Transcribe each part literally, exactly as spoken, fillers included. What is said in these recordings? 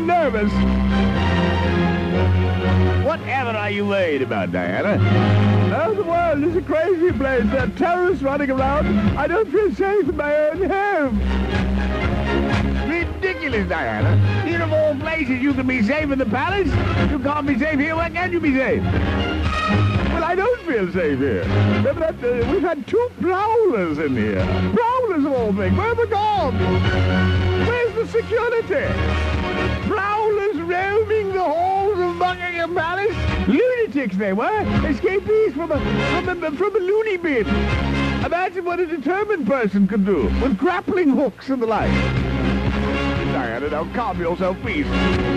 nervous. Whatever are you worried about, Diana? Oh, the world is a crazy place. There are terrorists running around. I don't feel safe in my own home. Ridiculous, Diana. Here of all places you can be safe in the palace. You can't be safe here. Where can you be safe? Well, I don't feel safe here. Remember that, uh, we've had two prowlers in here. Prowlers of all things. Where have they gone? Where's the security? Prowlers roaming the halls of Buckingham Palace? Lunatics they were. Escapees from a, from a, from a loony bin. Imagine what a determined person could do with grappling hooks and the like. Diana, now calm yourself, please.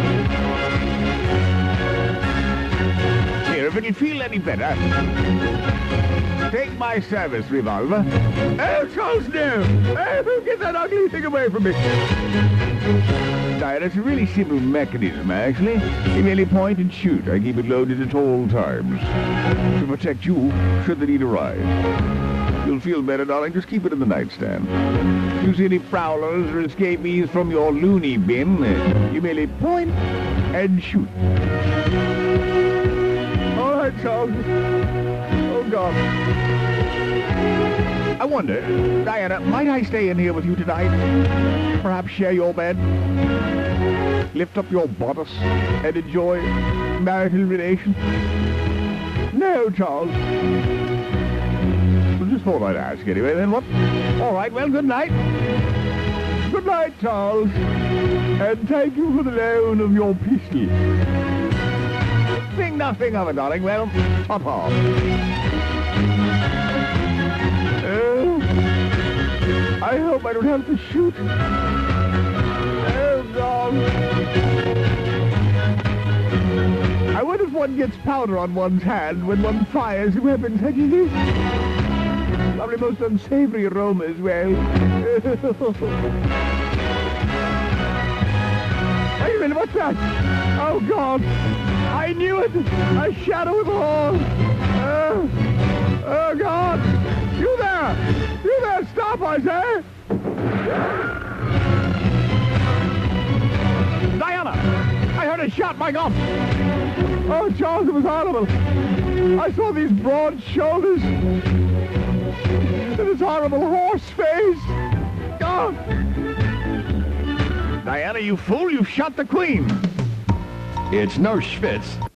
Here, if you feel any better, take my service revolver. Oh, Charles, no! Oh, get that ugly thing away from me! Diana, it's a really simple mechanism, actually. You merely point and shoot. I keep it loaded at all times to protect you should the need arise. You'll feel better, darling. Just keep it in the nightstand. If you see any prowlers or escapees from your loony bin, you merely point and shoot. All right, Charles. Oh, God. I wonder, Diana, might I stay in here with you tonight? Perhaps share your bed? Lift up your bodice and enjoy marital relations? No, Charles. I just thought I'd ask anyway, then what? All right, well, good night. Good night, Charles. And thank you for the loan of your pistol. Think nothing of it, darling. Well, ta-ta. Oh, I hope I don't have to shoot. Oh, God. I wonder if one gets powder on one's hand when one fires a weapon such as this. Probably most unsavory aroma as well. Wait a minute, what's that? Oh, God. I knew it. A shadow of the hall. Oh, oh, God. You there! You there! Stop, I say! Diana! I heard a shot, my God! Oh, Charles, it was horrible. I saw these broad shoulders and this horrible horse face. Oh! Diana, you fool! You've shot the Queen! It's no schwitz.